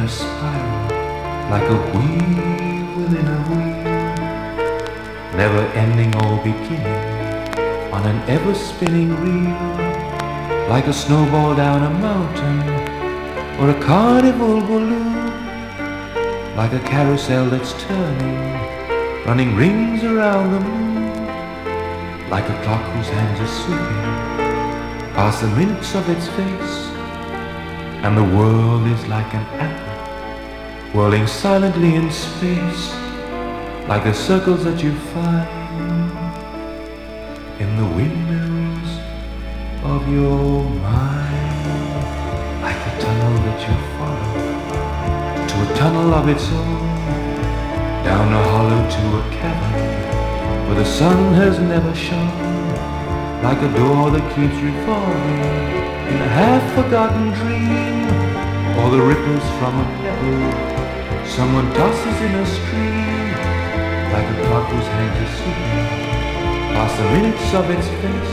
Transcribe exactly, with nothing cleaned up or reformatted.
spiral, like a wheel within a wheel, never ending or beginning, on an ever-spinning reel, like a snowball down a mountain, or a carnival balloon, like a carousel that's turning, running rings around the moon, like a clock whose hands are sweeping past the minutes of its face, and the world is like an apple whirling silently in space, like the circles that you find in the windmills of your mind, like a tunnel that you follow to a tunnel of its own, down a hollow to a cavern where the sun has never shone, like a door that keeps revolving in a half-forgotten dream, or the ripples from a pebble someone tosses in a stream, like a clock whose hands are slipping past the minutes of its face,